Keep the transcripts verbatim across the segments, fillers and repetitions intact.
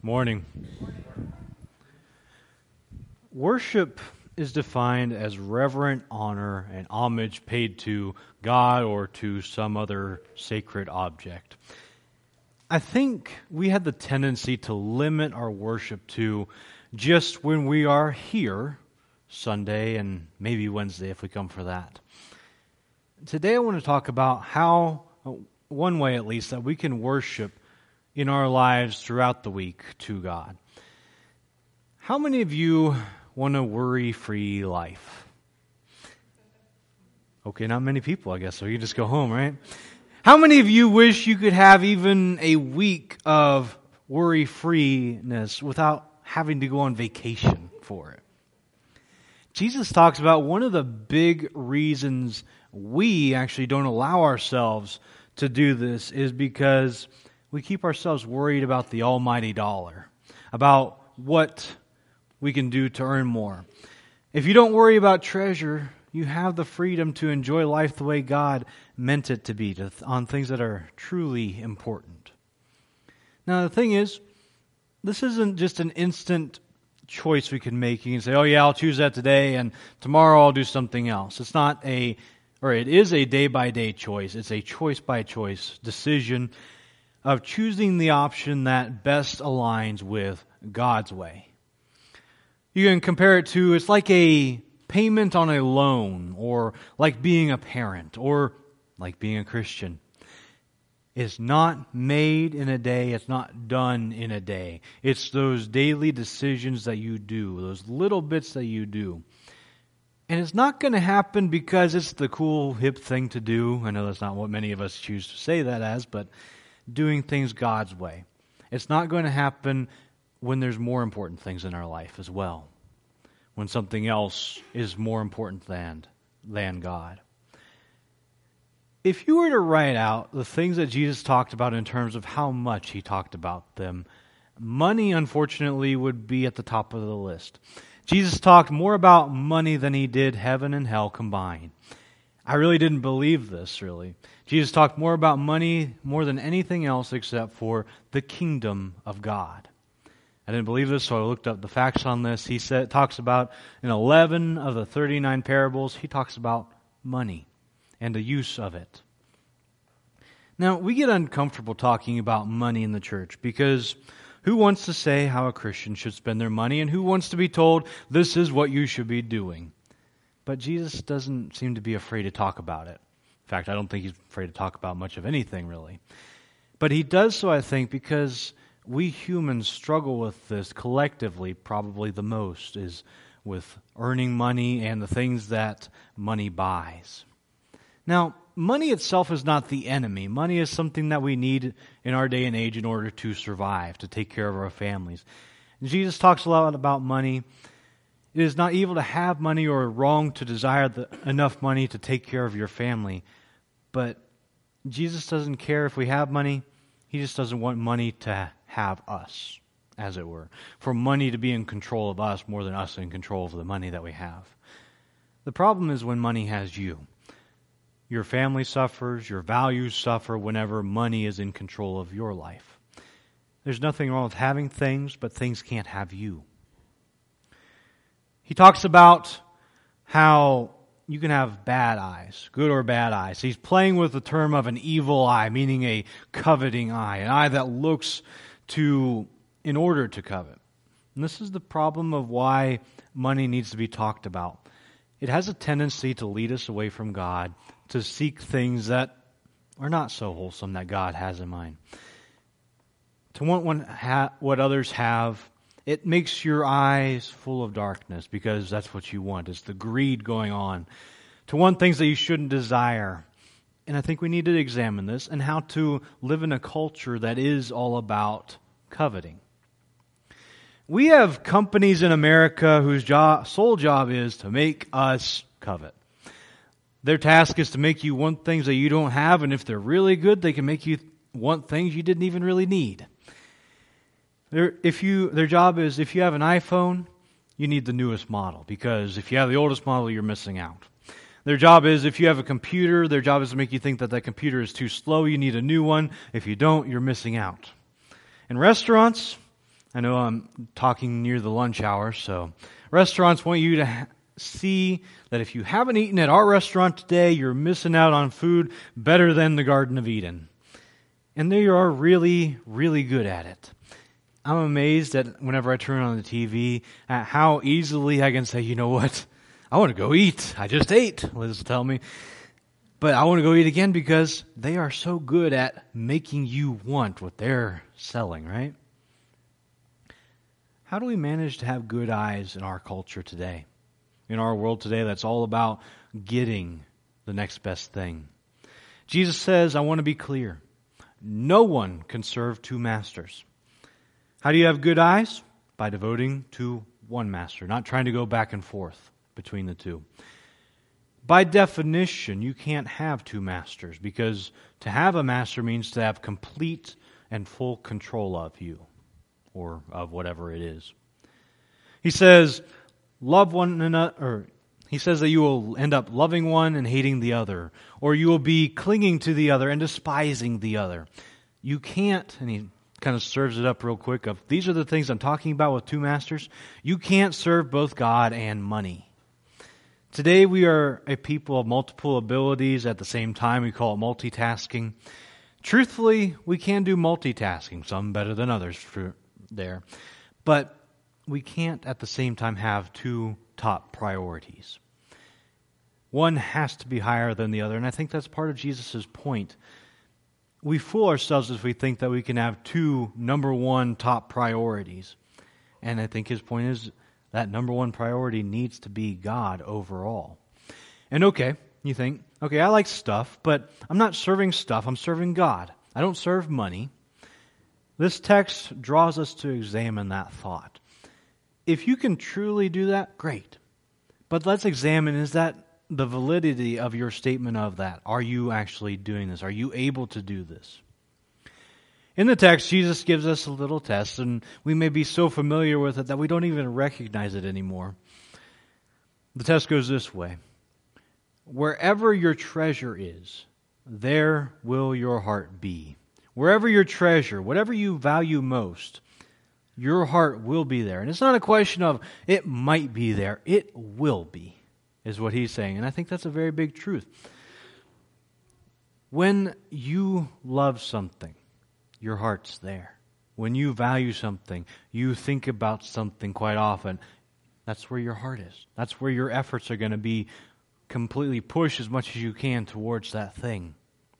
Morning. Worship is defined as reverent honor and homage paid to God or to some other sacred object. I think we had the tendency to limit our worship to just when we are here, Sunday and maybe Wednesday if we come for that. Today I want to talk about how, one way at least, that we can worship in our lives throughout the week to God. How many of you want a worry-free life? Okay, not many people, I guess, so you just go home, right? How many of you wish you could have even a week of worry-freeness without having to go on vacation for it? Jesus talks about one of the big reasons we actually don't allow ourselves to do this is because we keep ourselves worried about the almighty dollar, about what we can do to earn more. If you don't worry about treasure, you have the freedom to enjoy life the way God meant it to be, to, on things that are truly important. Now, the thing is, this isn't just an instant choice we can make. You can say, oh yeah, I'll choose that today, and tomorrow I'll do something else. It's not a, or it is a day-by-day choice. It's a choice-by-choice decision of choosing the option that best aligns with God's way. You can compare it to, it's like a payment on a loan, or like being a parent, or like being a Christian. It's not made in a day, it's not done in a day. It's those daily decisions that you do, those little bits that you do. And it's not going to happen because it's the cool, hip thing to do. I know that's not what many of us choose to say that as, but doing things God's way. It's not going to happen when there's more important things in our life as well. When something else is more important than, than God. If you were to write out the things that Jesus talked about in terms of how much He talked about them, money, unfortunately, would be at the top of the list. Jesus talked more about money than He did heaven and hell combined. I really didn't believe this, really. Jesus talked more about money more than anything else except for the kingdom of God. I didn't believe this, so I looked up the facts on this. He said, talks about, in eleven of the thirty-nine parables, He talks about money and the use of it. Now, we get uncomfortable talking about money in the church because who wants to say how a Christian should spend their money, and who wants to be told, this is what you should be doing? But Jesus doesn't seem to be afraid to talk about it. In fact, I don't think He's afraid to talk about much of anything, really. But He does so, I think, because we humans struggle with this collectively, probably the most, is with earning money and the things that money buys. Now, money itself is not the enemy. Money is something that we need in our day and age in order to survive, to take care of our families. And Jesus talks a lot about money. It is not evil to have money or wrong to desire the, enough money to take care of your family. But Jesus doesn't care if we have money. He just doesn't want money to have us, as it were. For money to be in control of us more than us in control of the money that we have. The problem is when money has you. Your family suffers, your values suffer whenever money is in control of your life. There's nothing wrong with having things, but things can't have you. He talks about how you can have bad eyes, good or bad eyes. He's playing with the term of an evil eye, meaning a coveting eye, an eye that looks to, in order to covet. And this is the problem of why money needs to be talked about. It has a tendency to lead us away from God, to seek things that are not so wholesome that God has in mind. To want one ha- what others have, it makes your eyes full of darkness because that's what you want. It's the greed going on. To want things that you shouldn't desire. And I think we need to examine this and how to live in a culture that is all about coveting. We have companies in America whose job, sole job is to make us covet. Their task is to make you want things that you don't have, and if they're really good, they can make you want things you didn't even really need. Their, if you, their job is, if you have an iPhone, you need the newest model, because if you have the oldest model, you're missing out. Their job is, if you have a computer, their job is to make you think that that computer is too slow, you need a new one. If you don't, you're missing out. In restaurants, I know I'm talking near the lunch hour, so restaurants want you to ha- see that if you haven't eaten at our restaurant today, you're missing out on food better than the Garden of Eden. And they are really, really good at it. I'm amazed at whenever I turn on the T V at how easily I can say, you know what, I want to go eat. I just ate, Liz will tell me. But I want to go eat again because they are so good at making you want what they're selling, right? How do we manage to have good eyes in our culture today? In our world today that's all about getting the next best thing. Jesus says, I want to be clear. No one can serve two masters. How do you have good eyes? By devoting to one master, not trying to go back and forth between the two. By definition, you can't have two masters because to have a master means to have complete and full control of you or of whatever it is. He says, love one another, or he says that you will end up loving one and hating the other, or you will be clinging to the other and despising the other. You can't, and he kind of serves it up real quick of, these are the things I'm talking about with two masters. You can't serve both God and money. Today we are a people of multiple abilities at the same time. We call it multitasking. Truthfully, we can do multitasking, some better than others for there. But we can't at the same time have two top priorities. One has to be higher than the other, and I think that's part of Jesus' point. We fool ourselves if we think that we can have two number one top priorities. And I think his point is that number one priority needs to be God overall. And okay, you think, okay, I like stuff, but I'm not serving stuff, I'm serving God. I don't serve money. This text draws us to examine that thought. If you can truly do that, great. But let's examine, is that the validity of your statement of that? Are you actually doing this? Are you able to do this? In the text, Jesus gives us a little test, and we may be so familiar with it that we don't even recognize it anymore. The test goes this way. Wherever your treasure is, there will your heart be. Wherever your treasure, whatever you value most, your heart will be there. And it's not a question of it might be there. It will be, is what he's saying. And I think that's a very big truth. When you love something, your heart's there. When you value something, you think about something quite often, that's where your heart is. That's where your efforts are going to be completely pushed as much as you can towards that thing.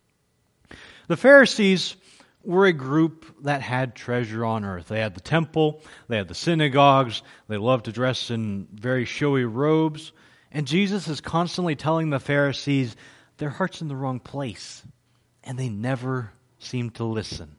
The Pharisees were a group that had treasure on earth. They had the temple, they had the synagogues, they loved to dress in very showy robes, and Jesus is constantly telling the Pharisees their heart's in the wrong place, and they never seem to listen.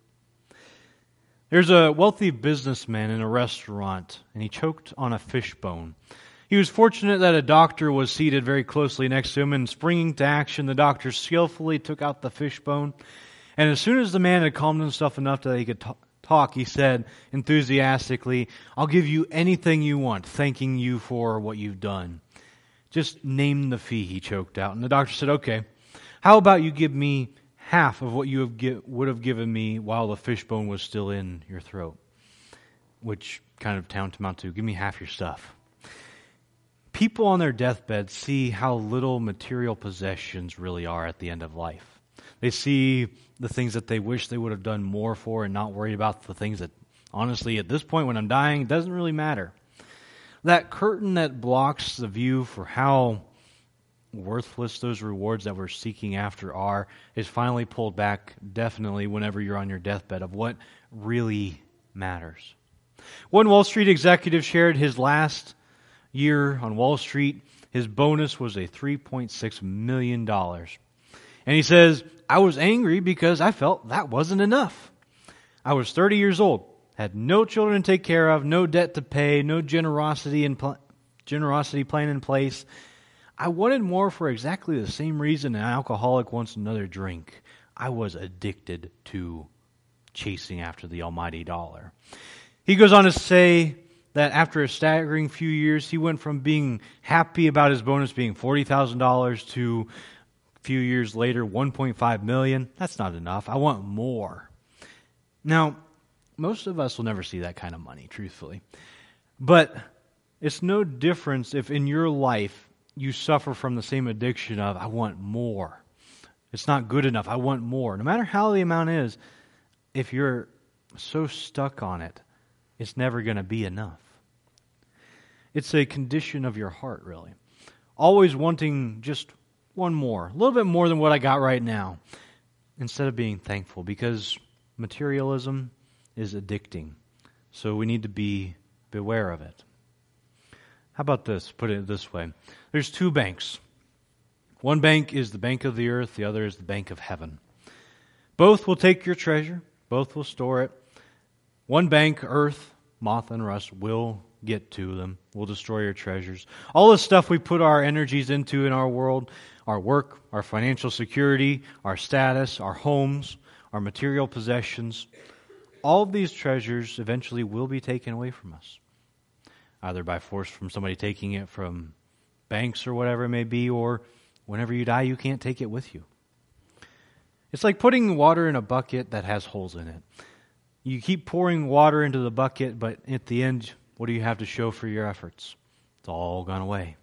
There's a wealthy businessman in a restaurant, and he choked on a fish bone. He was fortunate that a doctor was seated very closely next to him, and springing to action, the doctor skillfully took out the fish bone. And as soon as the man had calmed himself enough that he could t- talk, he said enthusiastically, I'll give you anything you want, thanking you for what you've done. Just name the fee, he choked out. And the doctor said, okay, how about you give me half of what you have gi- would have given me while the fishbone was still in your throat? Which kind of tantamount to, give me half your stuff. People on their deathbed see how little material possessions really are at the end of life. They see the things that they wish they would have done more for and not worry about the things that, honestly, at this point when I'm dying, it doesn't really matter. That curtain that blocks the view for how worthless those rewards that we're seeking after are is finally pulled back, definitely, whenever you're on your deathbed, of what really matters. One Wall Street executive shared his last year on Wall Street. His bonus was a three point six million dollars. And he says, I was angry because I felt that wasn't enough. I was thirty years old, had no children to take care of, no debt to pay, no generosity and pl- generosity plan in place. I wanted more for exactly the same reason an alcoholic wants another drink. I was addicted to chasing after the almighty dollar. He goes on to say that after a staggering few years, he went from being happy about his bonus being forty thousand dollars to a few years later, one point five million dollars. That's not enough. I want more. Now, Most of us will never see that kind of money, truthfully. But it's no difference if in your life you suffer from the same addiction of, I want more. It's not good enough. I want more. No matter how the amount is, if you're so stuck on it, it's never going to be enough. It's a condition of your heart, really. Always wanting just one more, a little bit more than what I got right now, instead of being thankful, because materialism is addicting. So we need to be beware of it. How about this? Put it this way. There's two banks. One bank is the bank of the earth, the other is the bank of heaven. Both will take your treasure, both will store it. One bank, earth, moth and rust, will get to them, will destroy your treasures. All the stuff we put our energies into in our world, our work, our financial security, our status, our homes, our material possessions, all of these treasures eventually will be taken away from us. Either by force from somebody taking it from banks or whatever it may be, or whenever you die, you can't take it with you. It's like putting water in a bucket that has holes in it. You keep pouring water into the bucket, but at the end, what do you have to show for your efforts? It's all gone away.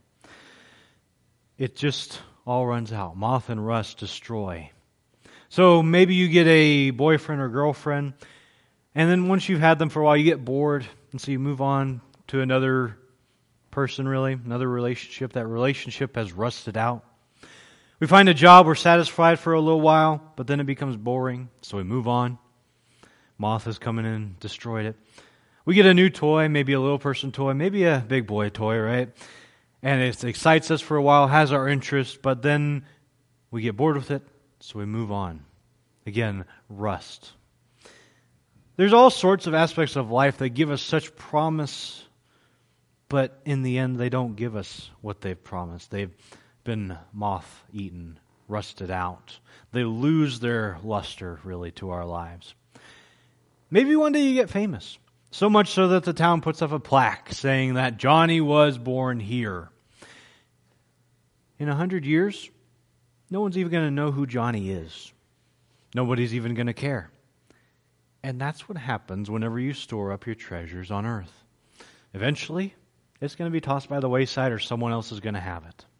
It just all runs out. Moth and rust destroy. So maybe you get a boyfriend or girlfriend, and then once you've had them for a while, you get bored, and so you move on to another person, really, another relationship. That relationship has rusted out. We find a job, we're satisfied for a little while, but then it becomes boring, so we move on. Moth has come in and destroyed it. We get a new toy, maybe a little person toy, maybe a big boy toy, right? And it excites us for a while, has our interest, but then we get bored with it, so we move on. Again, rust. There's all sorts of aspects of life that give us such promise, but in the end, they don't give us what they've promised. They've been moth-eaten, rusted out. They lose their luster, really, to our lives. Maybe one day you get famous, so much so that the town puts up a plaque saying that Johnny was born here. In a hundred years, no one's even going to know who Johnny is. Nobody's even going to care. And that's what happens whenever you store up your treasures on earth. Eventually, it's going to be tossed by the wayside, or someone else is going to have it.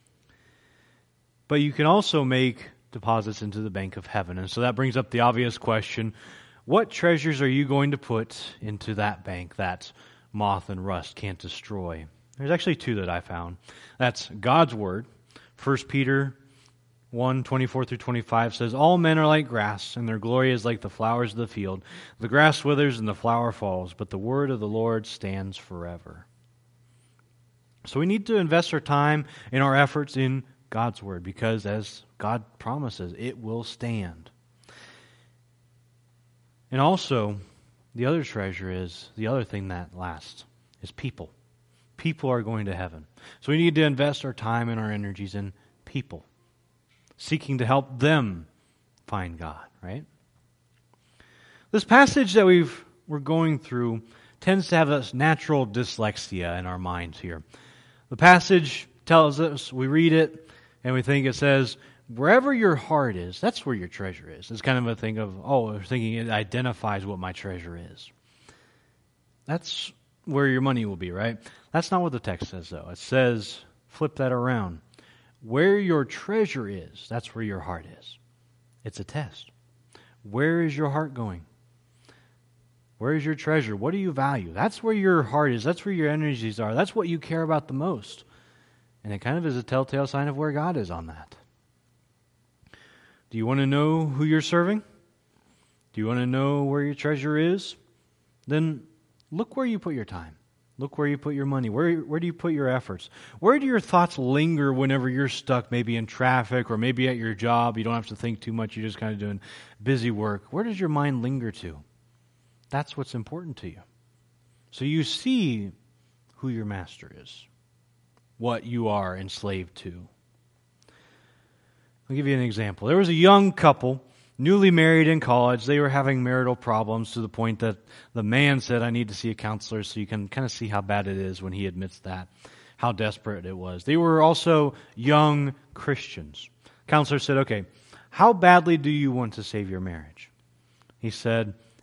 But you can also make deposits into the bank of heaven. And so that brings up the obvious question, what treasures are you going to put into that bank that moth and rust can't destroy? There's actually two that I found. That's God's Word. First Peter one, twenty-four through twenty-five says, all men are like grass, and their glory is like the flowers of the field. The grass withers and the flower falls, but the word of the Lord stands forever. So we need to invest our time and our efforts in God's Word, because as God promises, it will stand. And also, the other treasure is, the other thing that lasts, is people. People are going to heaven. So we need to invest our time and our energies in people, seeking to help them find God, right? This passage that we've, we're going through tends to have this natural dyslexia in our minds here. The passage tells us, we read it, and we think it says, wherever your heart is, that's where your treasure is. It's kind of a thing of, oh, we're thinking it identifies what my treasure is. That's where your money will be, right? That's not what the text says, though. It says, flip that around. Where your treasure is, that's where your heart is. It's a test. Where is your heart going? Where is your treasure? What do you value? That's where your heart is. That's where your energies are. That's what you care about the most. And it kind of is a telltale sign of where God is on that. Do you want to know who you're serving? Do you want to know where your treasure is? Then look where you put your time. Look where you put your money. Where, where do you put your efforts? Where do your thoughts linger whenever you're stuck, maybe in traffic or maybe at your job? You don't have to think too much. You're just kind of doing busy work. Where does your mind linger to? That's what's important to you. So you see who your master is, what you are enslaved to. I'll give you an example. There was a young couple, newly married in college. They were having marital problems to the point that the man said, I need to see a counselor, so you can kind of see how bad it is when he admits that, how desperate it was. They were also young Christians. Counselor said, okay, how badly do you want to save your marriage? He said,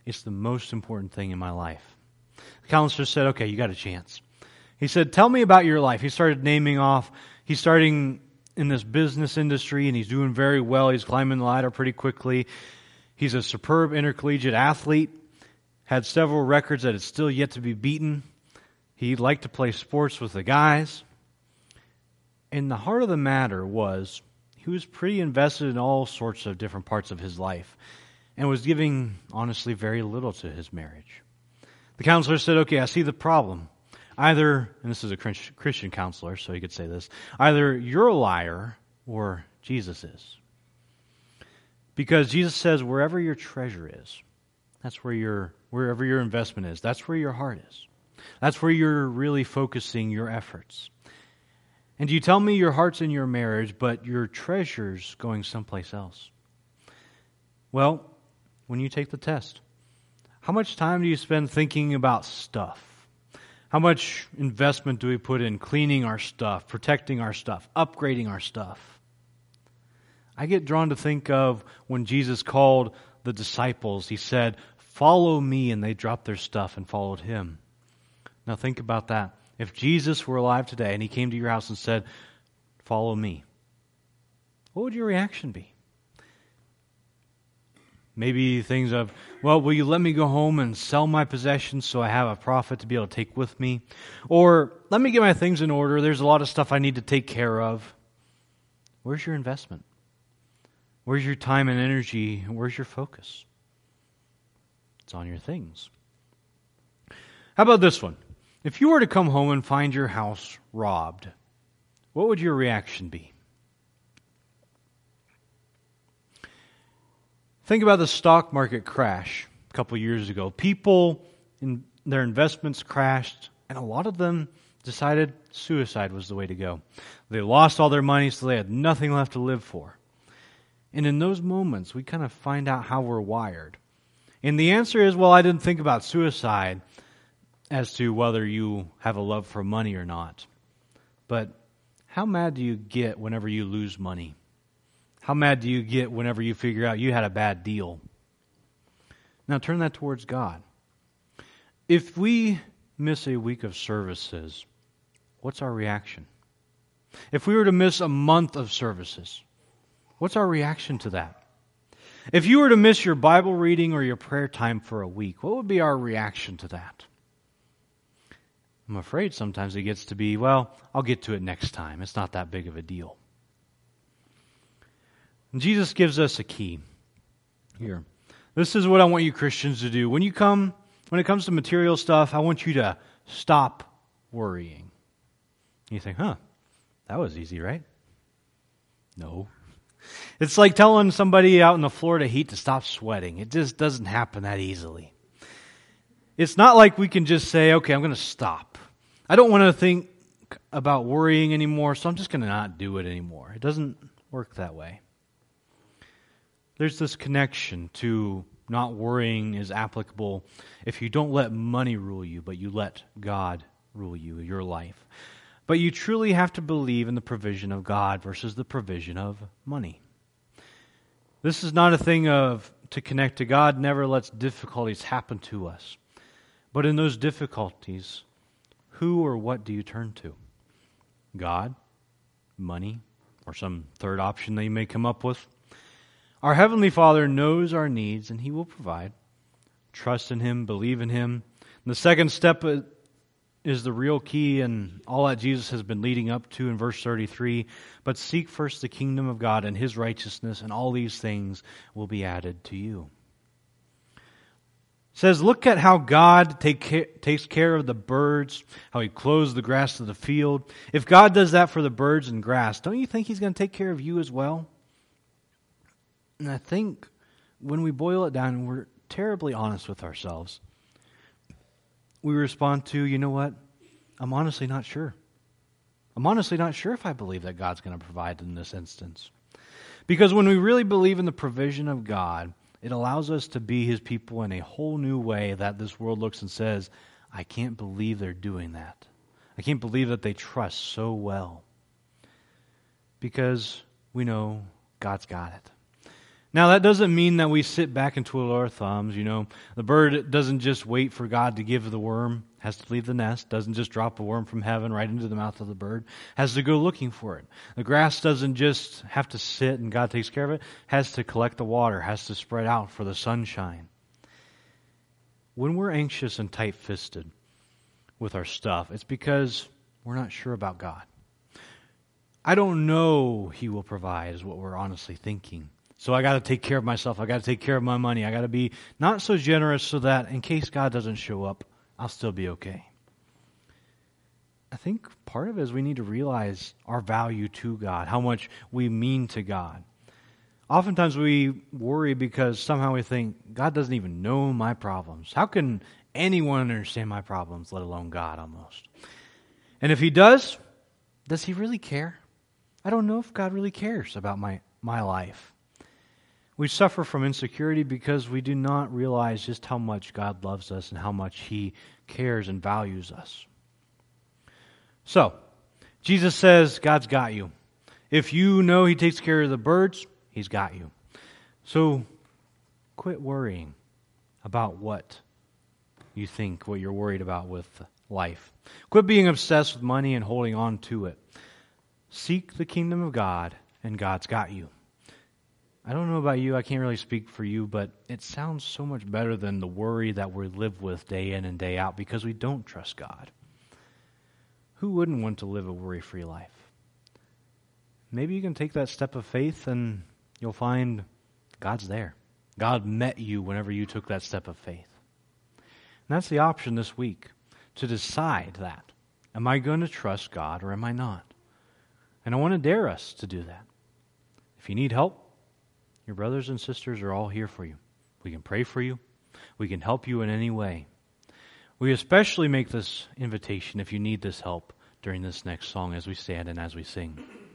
It's the most important thing in my life. The counselor said, okay, you got a chance. He said, tell me about your life. He started naming off. He's starting in this business industry, and he's doing very well. He's climbing the ladder pretty quickly. He's a superb intercollegiate athlete, had several records that had still yet to be beaten. He liked to play sports with the guys. And the heart of the matter was he was pretty invested in all sorts of different parts of his life and was giving, honestly, very little to his marriage. The counselor said, okay, I see the problem. Either, and this is a Christian counselor, so he could say this, either you're a liar or Jesus is. Because Jesus says wherever your treasure is, that's where your, wherever your investment is, that's where your heart is. That's where you're really focusing your efforts. And you tell me your heart's in your marriage, but your treasure's going someplace else. Well, when you take the test, how much time do you spend thinking about stuff? How much investment do we put in cleaning our stuff, protecting our stuff, upgrading our stuff? I get drawn to think of when Jesus called the disciples, he said, follow me, and they dropped their stuff and followed him. Now think about that. If Jesus were alive today and he came to your house and said, follow me, what would your reaction be? Maybe things of, well, will you let me go home and sell my possessions so I have a profit to be able to take with me? Or let me get my things in order. There's a lot of stuff I need to take care of. Where's your investment? Where's your time and energy? Where's your focus? It's on your things. How about this one? If you were to come home and find your house robbed, what would your reaction be? Think about the stock market crash a couple years ago. People, in their investments crashed, and a lot of them decided suicide was the way to go. They lost all their money, so they had nothing left to live for. And in those moments, we kind of find out how we're wired. And the answer is, well, I didn't think about suicide as to whether you have a love for money or not. But how mad do you get whenever you lose money? How mad do you get whenever you figure out you had a bad deal? Now turn that towards God. If we miss a week of services, what's our reaction? If we were to miss a month of services, what's our reaction to that? If you were to miss your Bible reading or your prayer time for a week, what would be our reaction to that? I'm afraid sometimes it gets to be, well, I'll get to it next time. It's not that big of a deal. And Jesus gives us a key here. This is what I want you Christians to do. When you come, when it comes to material stuff, I want you to stop worrying. You think, huh, that was easy, right? No. It's like telling somebody out in the Florida heat to stop sweating. It just doesn't happen that easily. It's not like we can just say, okay, I'm going to stop. I don't want to think about worrying anymore, so I'm just going to not do it anymore. It doesn't work that way. There's this connection to not worrying is applicable if you don't let money rule you, but you let God rule you, your life. But you truly have to believe in the provision of God versus the provision of money. This is not a thing of to connect to God never lets difficulties happen to us. But in those difficulties, who or what do you turn to? God, money, or some third option that you may come up with? Our Heavenly Father knows our needs and He will provide. Trust in Him, believe in Him. And the second step is the real key and all that Jesus has been leading up to in verse thirty-three. But seek first the kingdom of God and His righteousness, and all these things will be added to you. It says, look at how God take care, takes care of the birds, how He clothes the grass of the field. If God does that for the birds and grass, don't you think He's going to take care of you as well? And I think when we boil it down and we're terribly honest with ourselves, we respond to, you know what? I'm honestly not sure. I'm honestly not sure if I believe that God's going to provide in this instance. Because when we really believe in the provision of God, it allows us to be His people in a whole new way that this world looks and says, I can't believe they're doing that. I can't believe that they trust so well. Because we know God's got it. Now, that doesn't mean that we sit back and twiddle our thumbs. You know, the bird doesn't just wait for God to give the worm, has to leave the nest, doesn't just drop a worm from heaven right into the mouth of the bird, has to go looking for it. The grass doesn't just have to sit and God takes care of it, has to collect the water, has to spread out for the sunshine. When we're anxious and tight-fisted with our stuff, it's because we're not sure about God. I don't know He will provide is what we're honestly thinking. So I got to take care of myself. I got to take care of my money. I got to be not so generous so that in case God doesn't show up, I'll still be okay. I think part of it is we need to realize our value to God, how much we mean to God. Oftentimes we worry because somehow we think, God doesn't even know my problems. How can anyone understand my problems, let alone God almost? And if He does, does He really care? I don't know if God really cares about my, my life. We suffer from insecurity because we do not realize just how much God loves us and how much He cares and values us. So, Jesus says God's got you. If you know He takes care of the birds, He's got you. So, quit worrying about what you think, what you're worried about with life. Quit being obsessed with money and holding on to it. Seek the kingdom of God, and God's got you. I don't know about you, I can't really speak for you, but it sounds so much better than the worry that we live with day in and day out because we don't trust God. Who wouldn't want to live a worry-free life? Maybe you can take that step of faith and you'll find God's there. God met you whenever you took that step of faith. And that's the option this week, to decide that. Am I going to trust God or am I not? And I want to dare us to do that. If you need help, your brothers and sisters are all here for you. We can pray for you. We can help you in any way. We especially make this invitation if you need this help during this next song as we stand and as we sing.